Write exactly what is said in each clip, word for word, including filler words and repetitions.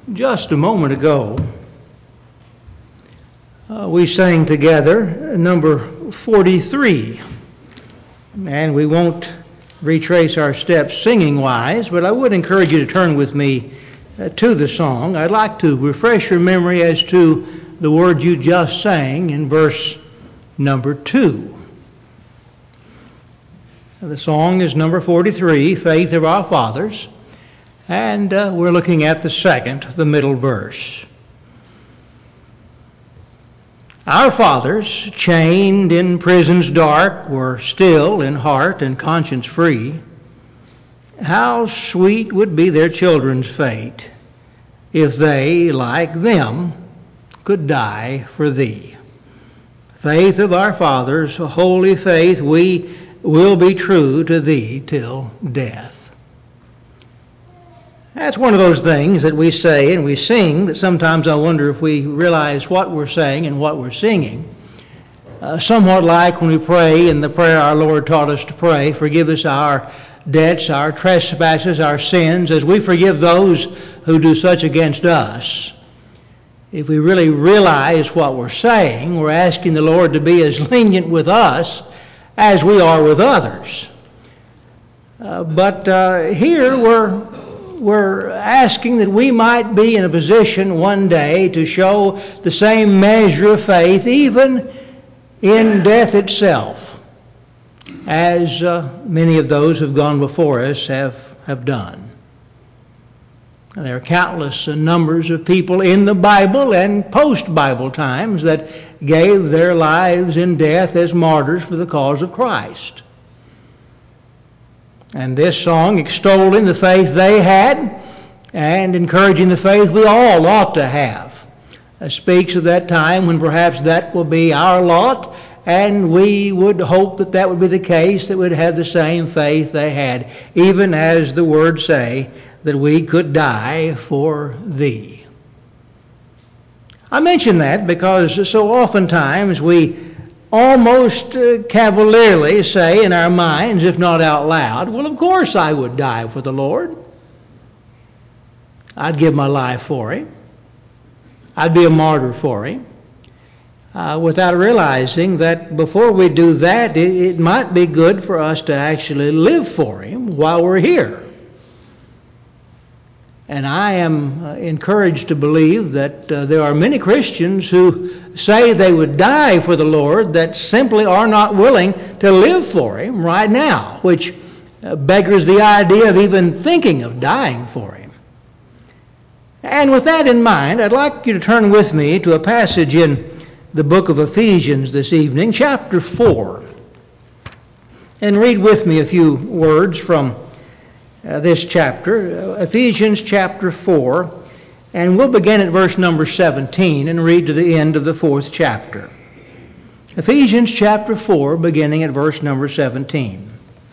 Just a moment ago, uh, we sang together number forty-three, and we won't retrace our steps singing-wise, but I would encourage you to turn with me uh, to the song. I'd like to refresh your memory as to the word you just sang in verse number two. The song is number forty-three, Faith of Our Fathers. And uh, we're looking at the second, the middle verse. Our fathers, chained in prisons dark, were still in heart and conscience free. How sweet would be their children's fate if they, like them, could die for thee. Faith of our fathers, holy faith, we will be true to thee till death. That's one of those things that we say and we sing that sometimes I wonder if we realize what we're saying and what we're singing. Uh, somewhat like when we pray in the prayer our Lord taught us to pray, forgive us our debts, our trespasses, our sins, as we forgive those who do such against us. If we really realize what we're saying, we're asking the Lord to be as lenient with us as we are with others. Uh, but uh, here we're We're asking that we might be in a position one day to show the same measure of faith, even in death itself, as uh, many of those who have gone before us have, have done. There are countless numbers of people in the Bible and post-Bible times that gave their lives in death as martyrs for the cause of Christ. And this song, extolling the faith they had and encouraging the faith we all ought to have, uh, speaks of that time when perhaps that will be our lot, and we would hope that that would be the case, that we'd have the same faith they had, even as the words say, that we could die for thee. I mention that because so oftentimes we almost uh, cavalierly say in our minds, if not out loud, well, of course I would die for the Lord. I'd give my life for Him. I'd be a martyr for Him. Uh, without realizing that before we do that, it, it might be good for us to actually live for Him while we're here. And I am uh, encouraged to believe that uh, there are many Christians who say they would die for the Lord that simply are not willing to live for Him right now, which uh, beggars the idea of even thinking of dying for Him. And with that in mind, I'd like you to turn with me to a passage in the book of Ephesians this evening, chapter four, and read with me a few words from Uh, this chapter, uh, Ephesians chapter four, and we'll begin at verse number seventeen and read to the end of the fourth chapter. Ephesians chapter four, beginning at verse number seventeen.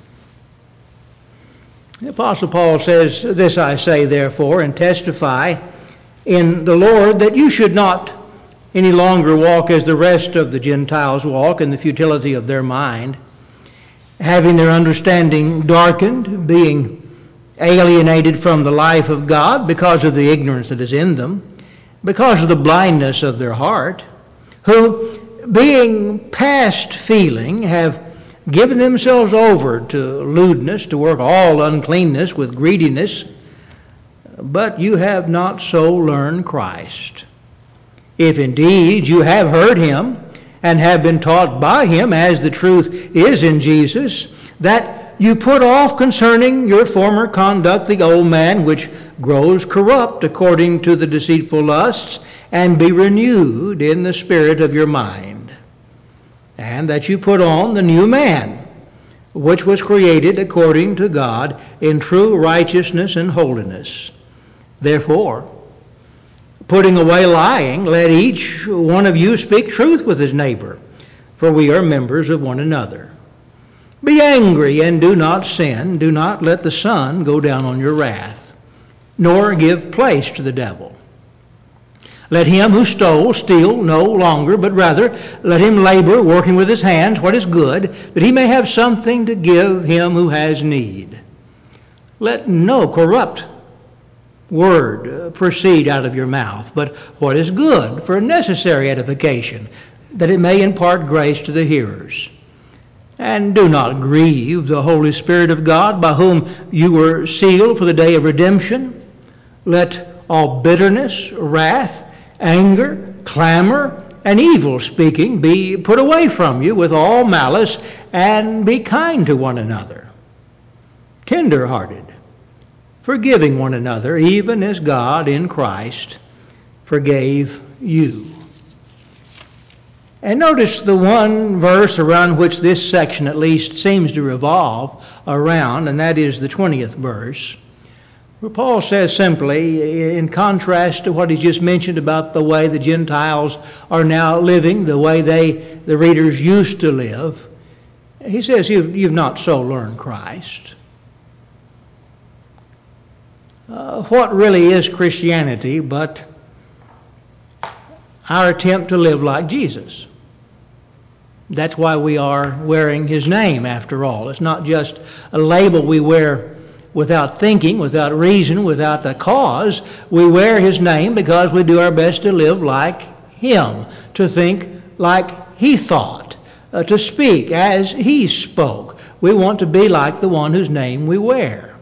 The Apostle Paul says, "This I say therefore, and testify in the Lord, that you should not any longer walk as the rest of the Gentiles walk, in the futility of their mind, having their understanding darkened, being alienated from the life of God because of the ignorance that is in them, because of the blindness of their heart, who, being past feeling, have given themselves over to lewdness, to work all uncleanness with greediness. But you have not so learned Christ. If indeed you have heard Him, and have been taught by Him, as the truth is in Jesus, that you put off concerning your former conduct the old man, which grows corrupt according to the deceitful lusts, and be renewed in the spirit of your mind. And that you put on the new man, which was created according to God in true righteousness and holiness. Therefore, putting away lying, let each one of you speak truth with his neighbor, for we are members of one another. Be angry and do not sin. Do not let the sun go down on your wrath, nor give place to the devil. Let him who stole steal no longer, but rather let him labor, working with his hands what is good, that he may have something to give him who has need. Let no corrupt word uh, proceed out of your mouth, but what is good for necessary edification, that it may impart grace to the hearers. And do not grieve the Holy Spirit of God, by whom you were sealed for the day of redemption. Let all bitterness, wrath, anger, clamor, and evil speaking be put away from you with all malice, and be kind to one another, tender-hearted, forgiving one another, even as God in Christ forgave you. And notice the one verse around which this section at least seems to revolve around, and that is the twentieth verse, where Paul says simply, in contrast to what he's just mentioned about the way the Gentiles are now living, the way they, the readers, used to live, he says, you've, you've not so learned Christ. Uh, what really is Christianity but our attempt to live like Jesus? That's why we are wearing his name, after all. It's not just a label we wear without thinking, without reason, without a cause. We wear his name because we do our best to live like him, to think like he thought, uh, to speak as he spoke. We want to be like the one whose name we wear.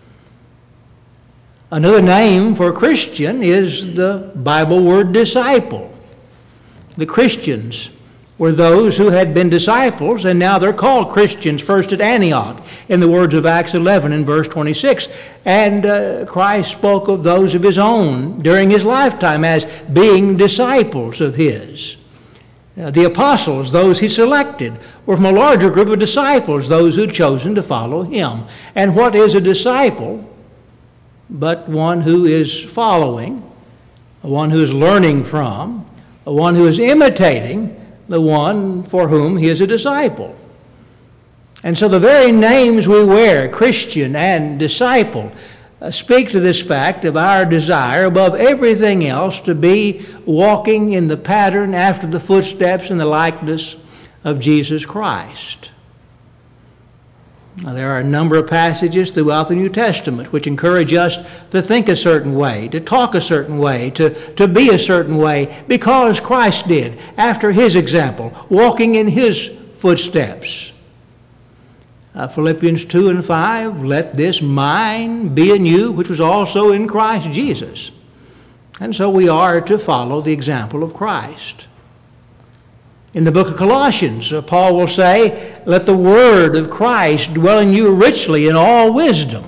Another name for Christian is the Bible word disciple. The Christians were those who had been disciples, and now they're called Christians, first at Antioch, in the words of Acts eleven and verse twenty-six. And uh, Christ spoke of those of his own during his lifetime as being disciples of his. Uh, the apostles, those he selected, were from a larger group of disciples, those who had chosen to follow him. And what is a disciple but one who is following, one who is learning from, one who is imitating the one for whom he is a disciple? And so the very names we wear, Christian and disciple, uh, speak to this fact of our desire above everything else to be walking in the pattern after the footsteps and the likeness of Jesus Christ. Now, there are a number of passages throughout the New Testament which encourage us to think a certain way, to talk a certain way, to, to be a certain way, because Christ did, after his example, walking in his footsteps. Uh, Philippians two and five, let this mind be in you, which was also in Christ Jesus. And so we are to follow the example of Christ. In the book of Colossians, uh, Paul will say, let the word of Christ dwell in you richly in all wisdom.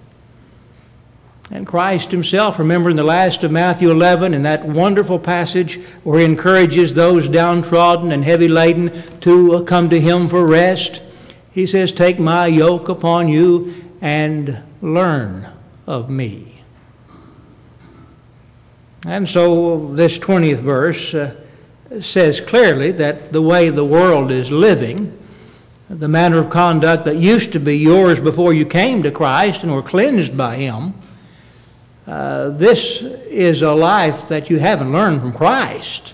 And Christ himself, remember in the last of Matthew eleven, in that wonderful passage where he encourages those downtrodden and heavy laden to uh, come to him for rest, he says, take my yoke upon you and learn of me. And so this twentieth verse uh, says clearly that the way the world is living, the manner of conduct that used to be yours before you came to Christ and were cleansed by him, uh, this is a life that you haven't learned from Christ.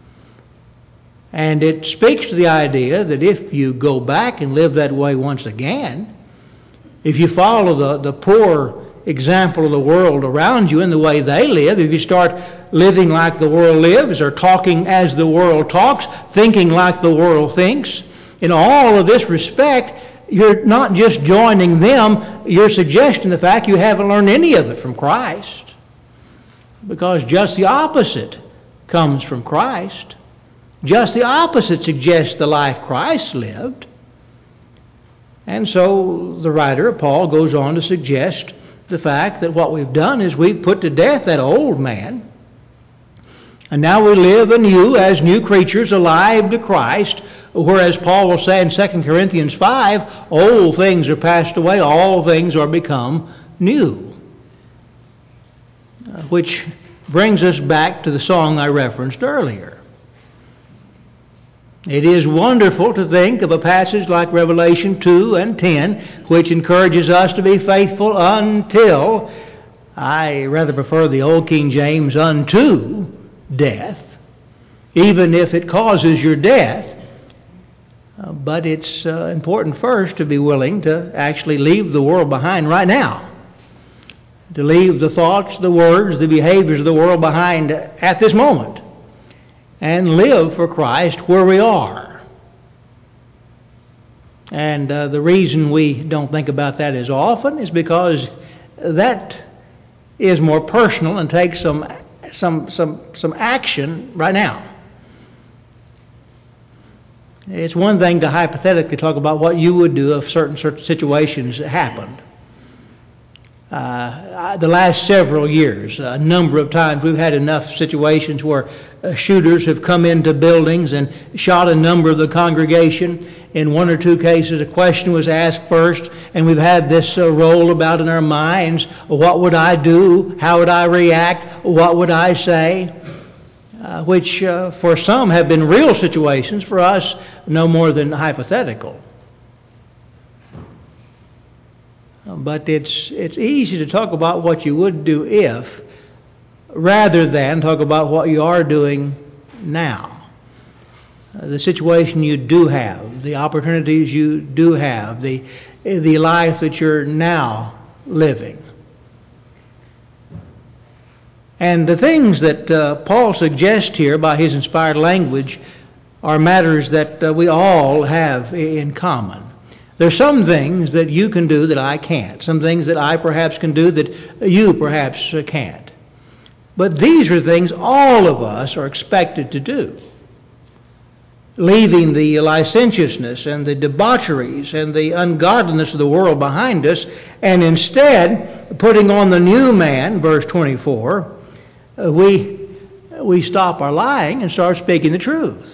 And it speaks to the idea that if you go back and live that way once again, if you follow the, the poor example of the world around you and the way they live, if you start living like the world lives, or talking as the world talks, thinking like the world thinks, in all of this respect, you're not just joining them, you're suggesting the fact you haven't learned any of it from Christ. Because just the opposite comes from Christ. Just the opposite suggests the life Christ lived. And so the writer, Paul, goes on to suggest the fact that what we've done is we've put to death that old man, and now we live anew as new creatures alive to Christ, whereas Paul will say in Second Corinthians five, old things are passed away, all things are become new. Uh, which brings us back to the song I referenced earlier. It is wonderful to think of a passage like Revelation two and ten, which encourages us to be faithful until, I rather prefer the old King James, unto death, even if it causes your death. Uh, but it's uh, important first to be willing to actually leave the world behind right now to leave the thoughts, the words, the behaviors of the world behind at this moment and live for Christ where we are. And uh, the reason we don't think about that as often is because that is more personal and takes some some some some action right now. It's one thing to hypothetically talk about what you would do if certain certain situations happened. Uh, the last several years, a number of times we've had enough situations where uh, shooters have come into buildings and shot a number of the congregation. In one or two cases, a question was asked first, and we've had this uh, roll about in our minds: what would I do? How would I react? What would I say? Uh, which uh, for some have been real situations, for us no more than hypothetical. But it's it's easy to talk about what you would do if, rather than talk about what you are doing now. Uh, the situation you do have, the opportunities you do have, the the life that you're now living. And the things that uh, Paul suggests here by his inspired language are matters that uh, we all have in common. There's some things that you can do that I can't. Some things that I perhaps can do that you perhaps can't. But these are things all of us are expected to do. Leaving the licentiousness and the debaucheries and the ungodliness of the world behind us, and instead putting on the new man, verse twenty-four, we, we stop our lying and start speaking the truth.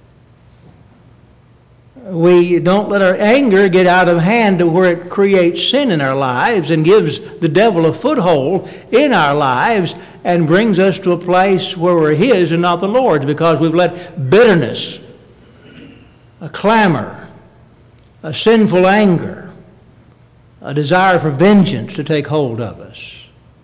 We don't let our anger get out of hand to where it creates sin in our lives and gives the devil a foothold in our lives and brings us to a place where we're his and not the Lord's, because we've let bitterness, a clamor, a sinful anger, a desire for vengeance to take hold of us.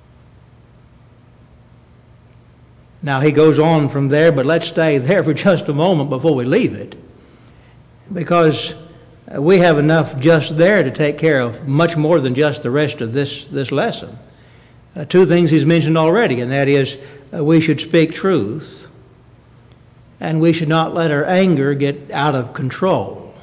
Now he goes on from there, but let's stay there for just a moment before we leave it, because we have enough just there to take care of much more than just the rest of this, this lesson. Uh, two things he's mentioned already, and that is uh, we should speak truth, and we should not let our anger get out of control.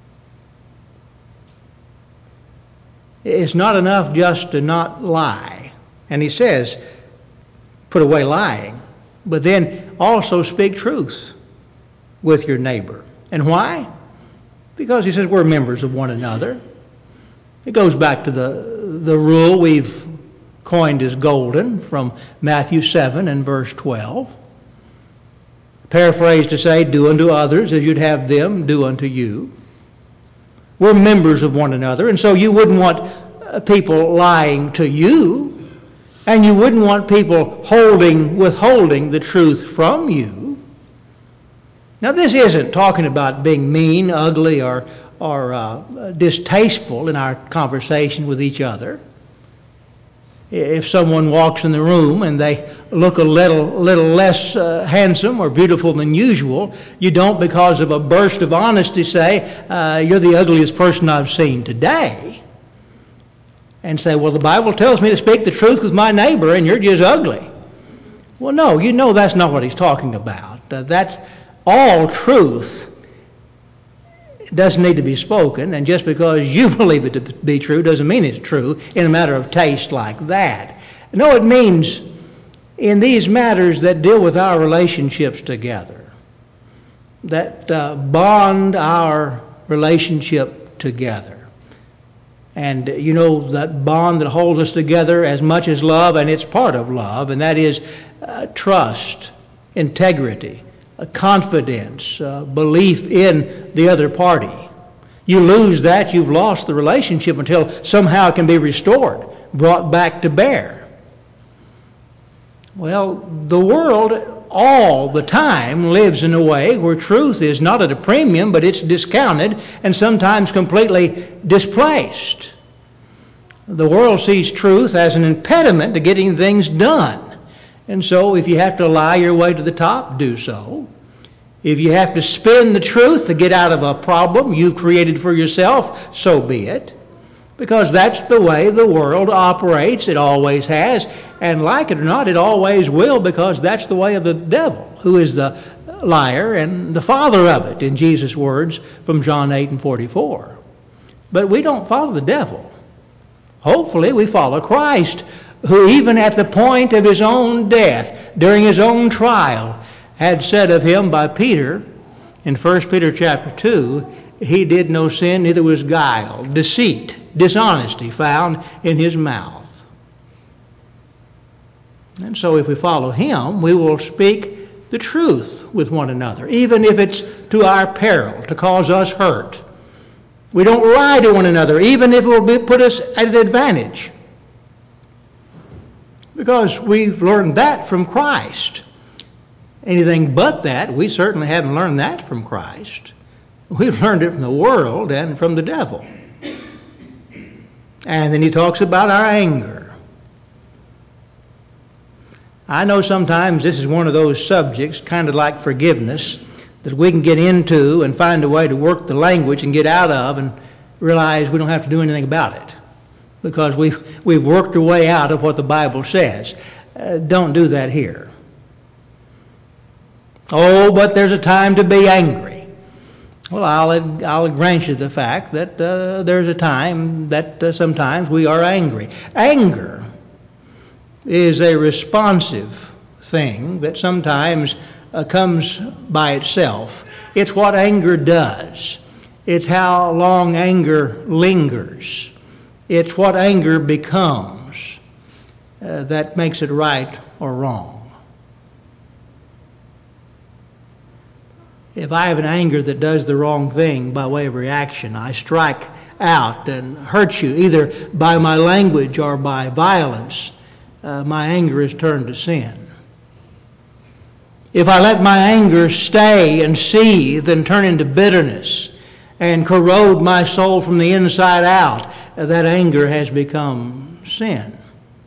It's not enough just to not lie. And he says, put away lying, but then also speak truth with your neighbor. And why? Because he says we're members of one another. It goes back to the the rule we've coined as golden from Matthew seven and verse twelve. Paraphrased to say, do unto others as you'd have them do unto you. We're members of one another, and so you wouldn't want people lying to you, and you wouldn't want people holding, withholding the truth from you. Now, this isn't talking about being mean, ugly, or, or uh, distasteful in our conversation with each other. If someone walks in the room and they look a little, little less uh, handsome or beautiful than usual, you don't, because of a burst of honesty, say, uh, you're the ugliest person I've seen today. And say, well, the Bible tells me to speak the truth with my neighbor, and you're just ugly. Well, no, you know that's not what he's talking about. Uh, that's all truth doesn't need to be spoken, and just because you believe it to be true doesn't mean it's true in a matter of taste like that. No, it means in these matters that deal with our relationships together, that uh, bond our relationship together. And you know, that bond that holds us together as much as love, and it's part of love, and that is uh, trust, integrity, confidence, uh, belief in the other party. You lose that, you've lost the relationship until somehow it can be restored, brought back to bear. Well, the world all the time lives in a way where truth is not at a premium, but it's discounted and sometimes completely displaced. The world sees truth as an impediment to getting things done. And so if you have to lie your way to the top, do so. If you have to spin the truth to get out of a problem you've created for yourself, so be it. because that's the way the world operates. It always has, and like it or not, it always will, because that's the way of the devil, who is the liar and the father of it, in Jesus' words from John eight and forty-four. But we don't follow the devil. Hopefully we follow Christ, who even at the point of his own death, during his own trial, had said of him by Peter in First Peter chapter two, he did no sin, neither was guile, deceit, dishonesty found in his mouth. And so if we follow him, we will speak the truth with one another, even if it's to our peril, to cause us hurt. We don't lie to one another, even if it will be, put us at an advantage, because we've learned that from Christ. Anything but that, we certainly haven't learned that from Christ. We've learned it from the world and from the devil. And then he talks about our anger. I know sometimes this is one of those subjects, kind of like forgiveness, that we can get into and find a way to work the language and get out of and realize we don't have to do anything about it, because we've, we've worked our way out of what the Bible says. Uh, don't do that here. Oh, but there's a time to be angry. Well, I'll, I'll grant you the fact that uh, there's a time that uh, sometimes we are angry. Anger is a responsive thing that sometimes uh, comes by itself. It's what anger does. It's how long anger lingers. It's what anger becomes uh, that makes it right or wrong. If I have an anger that does the wrong thing by way of reaction, I strike out and hurt you either by my language or by violence, uh, my anger is turned to sin. If I let my anger stay and seethe and turn into bitterness and corrode my soul from the inside out, uh, that anger has become sin.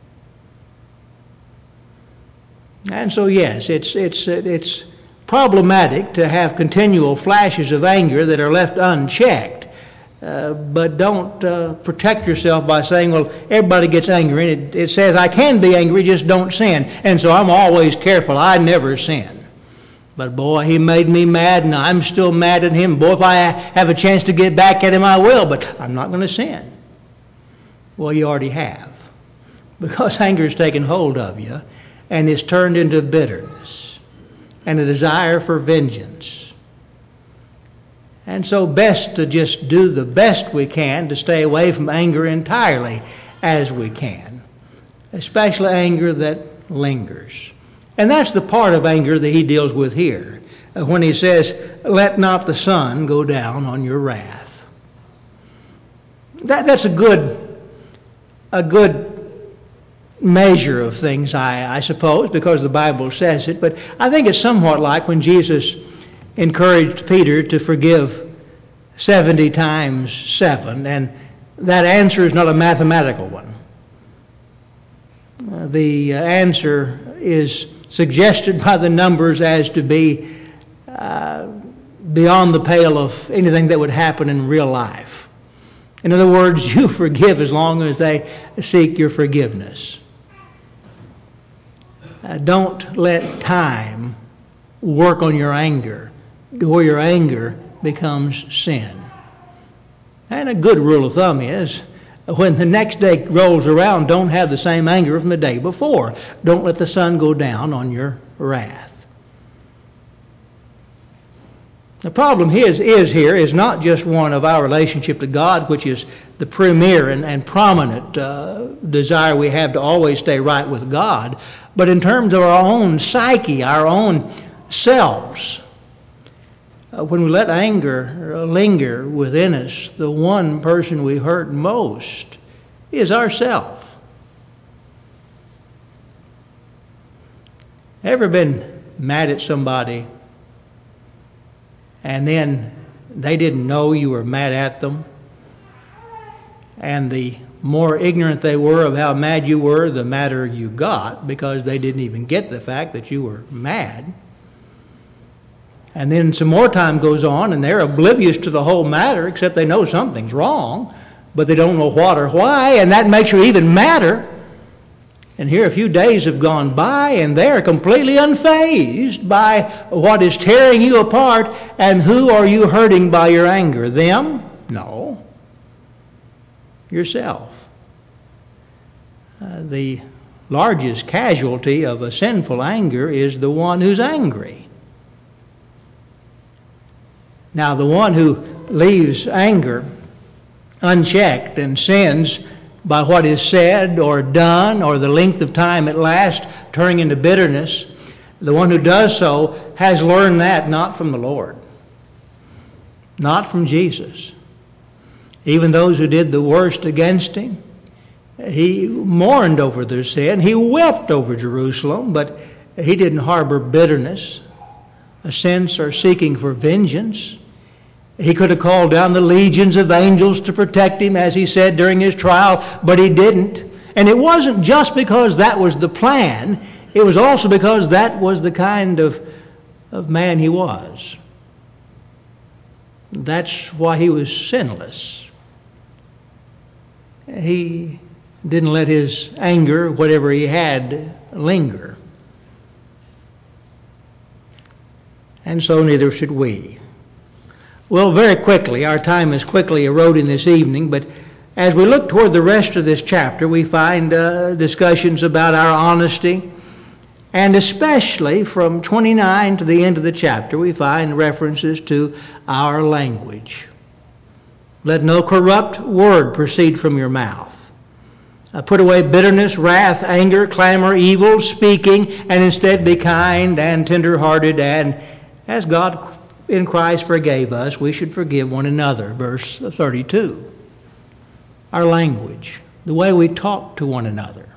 And so yes, it's it's it's problematic to have continual flashes of anger that are left unchecked. Uh, but don't uh, protect yourself by saying, well, everybody gets angry. And it, it says, I can be angry, just don't sin. And so I'm always careful. I never sin. But boy, he made me mad, and I'm still mad at him. Boy, if I have a chance to get back at him, I will. But I'm not going to sin. Well, you already have. Because anger has taken hold of you, and it's turned into bitterness and a desire for vengeance. And so best to just do the best we can to stay away from anger entirely as we can, especially anger that lingers. And that's the part of anger that he deals with here when he says, let not the sun go down on your wrath. That, that's a good, a good measure of things, I, I suppose, because the Bible says it. But I think it's somewhat like when Jesus encouraged Peter to forgive seventy times seven, and that answer is not a mathematical one. Uh, the uh, answer is suggested by the numbers as to be uh, beyond the pale of anything that would happen in real life. In other words, you forgive as long as they seek your forgiveness. Uh, don't let time work on your anger to where your anger becomes sin. And a good rule of thumb is, when the next day rolls around, don't have the same anger from the day before. Don't let the sun go down on your wrath. The problem is, is here is not just one of our relationship to God, which is the premier and, and prominent uh, desire we have to always stay right with God, but in terms of our own psyche, our own selves. Uh, when we let anger linger within us, the one person we hurt most is ourself. Ever been mad at somebody and then they didn't know you were mad at them? And the more ignorant they were of how mad you were, the madder you got, because they didn't even get the fact that you were mad. And then some more time goes on and they're oblivious to the whole matter, except they know something's wrong. but they don't know what or why, and that makes her even madder. And here a few days have gone by, and they are completely unfazed by what is tearing you apart. And who are you hurting by your anger? Them? No. Yourself. Uh, the largest casualty of a sinful anger is the one who's angry. Now, the one who leaves anger unchecked and sins by what is said or done or the length of time it lasts, turning into bitterness, the one who does so has learned that not from the Lord, not from Jesus. Even those who did the worst against him, he mourned over their sin. He wept over Jerusalem, but he didn't harbor bitterness, a sense or seeking for vengeance. He could have called down the legions of angels to protect him, as he said during his trial, but he didn't. And it wasn't just because that was the plan. It was also because that was the kind of, of man he was. That's why he was sinless. He didn't let his anger, whatever he had, linger. And so neither should we. Well, very quickly, our time is quickly eroding this evening, but as we look toward the rest of this chapter, we find uh, discussions about our honesty, and especially from twenty-nine to the end of the chapter, we find references to our language. Let no corrupt word proceed from your mouth. Uh, put away bitterness, wrath, anger, clamor, evil speaking, and instead be kind and tender-hearted, and as God in Christ forgave us, we should forgive one another. Verse thirty-two. Our language, the way we talk to one another.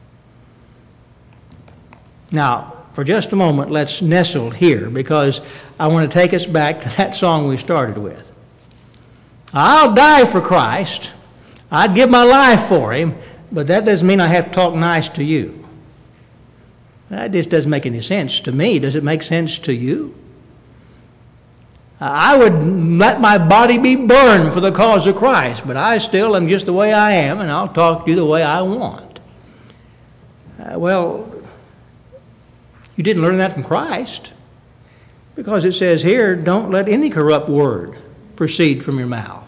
Now, for just a moment, let's nestle here, because I want to take us back to that song we started with. I'll die for Christ. I'd give my life for him, but that doesn't mean I have to talk nice to you. That just doesn't make any sense to me. Does it make sense to you? I would let my body be burned for the cause of Christ, but I still am just the way I am, and I'll talk to you the way I want. Uh, well, you didn't learn that from Christ, because it says here, don't let any corrupt word proceed from your mouth.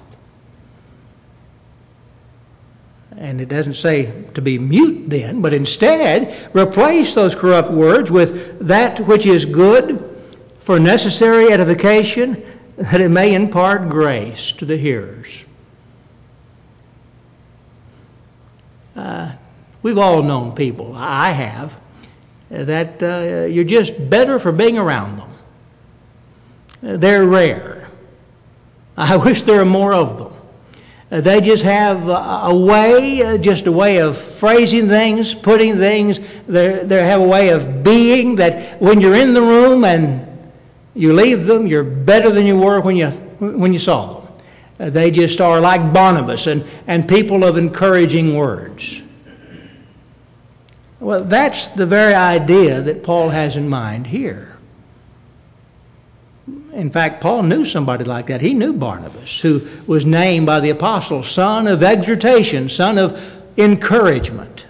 And it doesn't say to be mute then, but instead replace those corrupt words with that which is good for necessary edification, that it may impart grace to the hearers. Uh, we've all known people, I have, that uh, you're just better for being around them. Uh, they're rare. I wish there were more of them. Uh, they just have a, a way, uh, just a way of phrasing things, putting things. They they have a way of being that when you're in the room and you leave them, you're better than you were when you when you saw them. Uh, they just are like Barnabas and, and people of encouraging words. Well, that's the very idea that Paul has in mind here. In fact, Paul knew somebody like that. He knew Barnabas, who was named by the apostles son of exhortation, son of encouragement.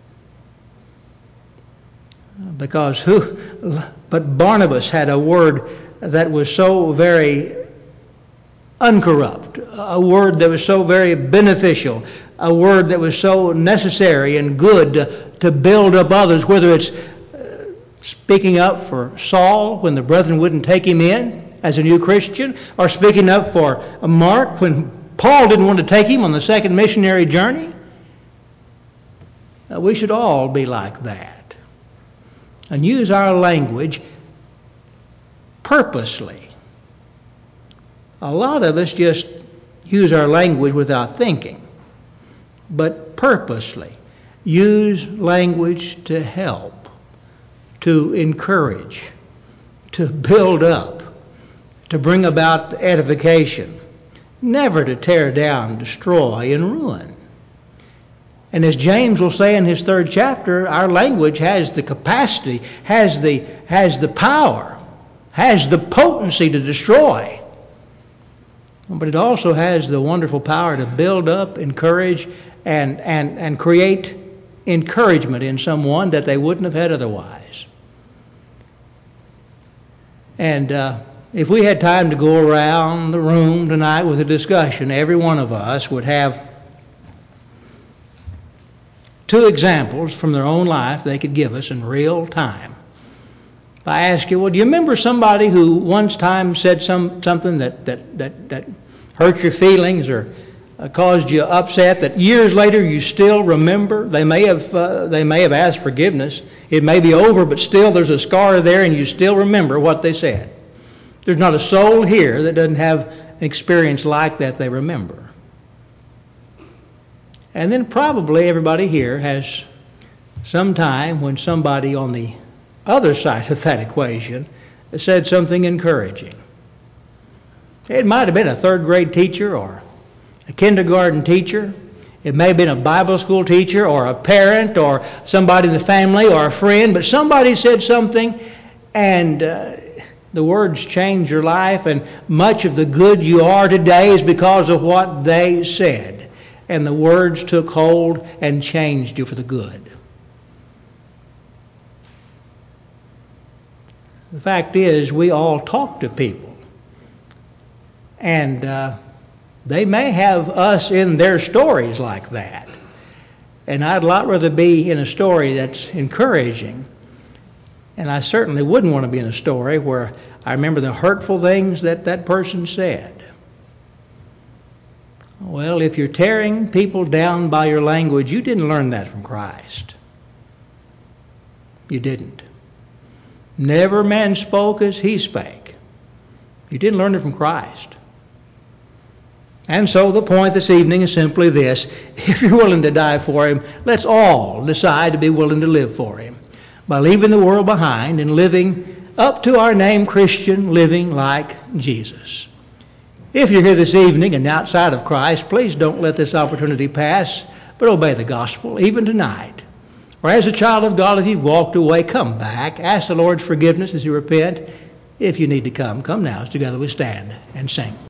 Because who, but Barnabas had a word that was so very uncorrupt, a word that was so very beneficial, a word that was so necessary and good to, to build up others, whether it's uh, speaking up for Saul when the brethren wouldn't take him in as a new Christian, or speaking up for Mark when Paul didn't want to take him on the second missionary journey. Uh, we should all be like that and use our language purposely. A lot of us just use our language without thinking, but purposely use language to help, to encourage, to build up, to bring about edification, never to tear down, destroy, and ruin. And as James will say in his third chapter, our language has the capacity, has the, has the power, has the potency to destroy. But it also has the wonderful power to build up, encourage, and, and, and create encouragement in someone that they wouldn't have had otherwise. And uh, if we had time to go around the room tonight with a discussion, every one of us would have two examples from their own life they could give us in real time. If I ask you, well, do you remember somebody who once time said some something that, that, that, that hurt your feelings or uh, caused you upset that years later you still remember? They may have uh, they may have asked forgiveness. It may be over, but still there's a scar there and you still remember what they said. There's not a soul here that doesn't have an experience like that they remember. And then probably everybody here has some time when somebody on the other side of that equation said something encouraging. It might have been a third grade teacher or a kindergarten teacher. It may have been a Bible school teacher or a parent or somebody in the family or a friend, but somebody said something and uh, the words changed your life, and much of the good you are today is because of what they said. And the words took hold and changed you for the good. The fact is, we all talk to people. And uh, they may have us in their stories like that. And I'd a lot rather be in a story that's encouraging. And I certainly wouldn't want to be in a story where I remember the hurtful things that that person said. Well, if you're tearing people down by your language, you didn't learn that from Christ. You didn't. Never man spoke as he spake. You didn't learn it from Christ. And so the point this evening is simply this. If you're willing to die for him, let's all decide to be willing to live for him by leaving the world behind and living up to our name Christian, living like Jesus. If you're here this evening and outside of Christ, please don't let this opportunity pass, but obey the gospel, even tonight. Or as a child of God, if you've walked away, come back. Ask the Lord's forgiveness as you repent. If you need to come, come now as together we stand and sing.